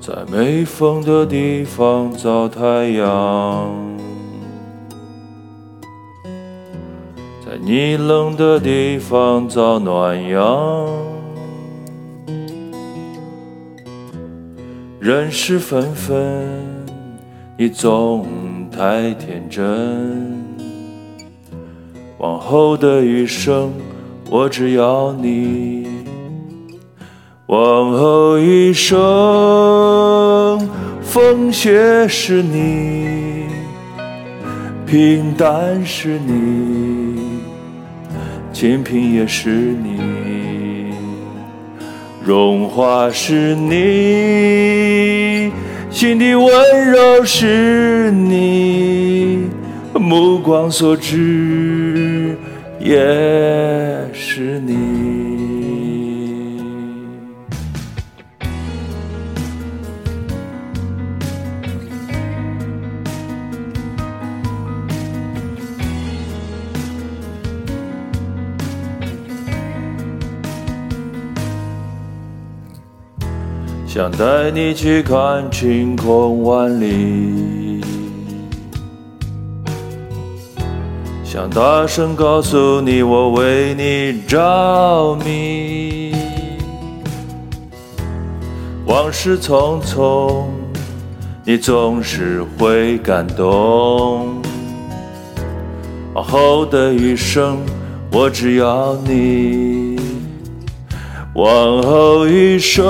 在没风的地方找太阳，在你冷的地方找暖阳。人事纷纷，你总太天真。往后的余生，我只要你。往后余生，风雪是你，平淡是你，清贫也是你，荣华是你，心底温柔是你，目光所至也是你。想带你去看晴空万里，想大声告诉你我为你着迷。往事匆匆，你总是会感动。往后的余生，我只要你。往后余生，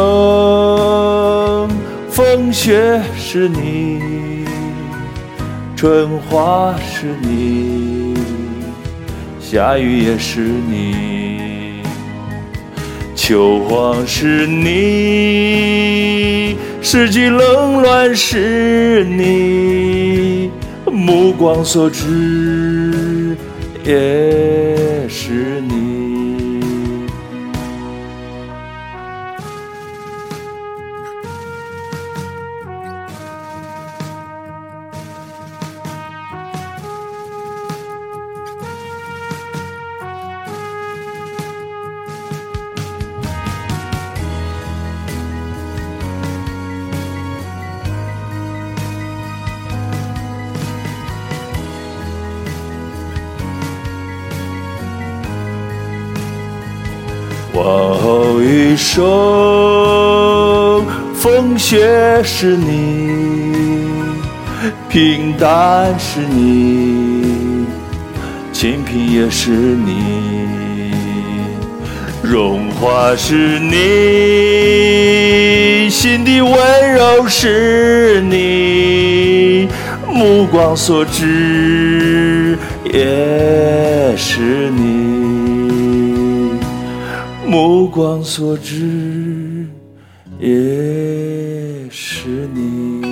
风雪是你，春花是你，下雨也是你，秋黄是你，四季冷暖是你，目光所至也是你。往后余生，风雪是你，平淡是你，清贫也是你，荣华是你，心底温柔是你，目光所至也是你。目光所至也是你。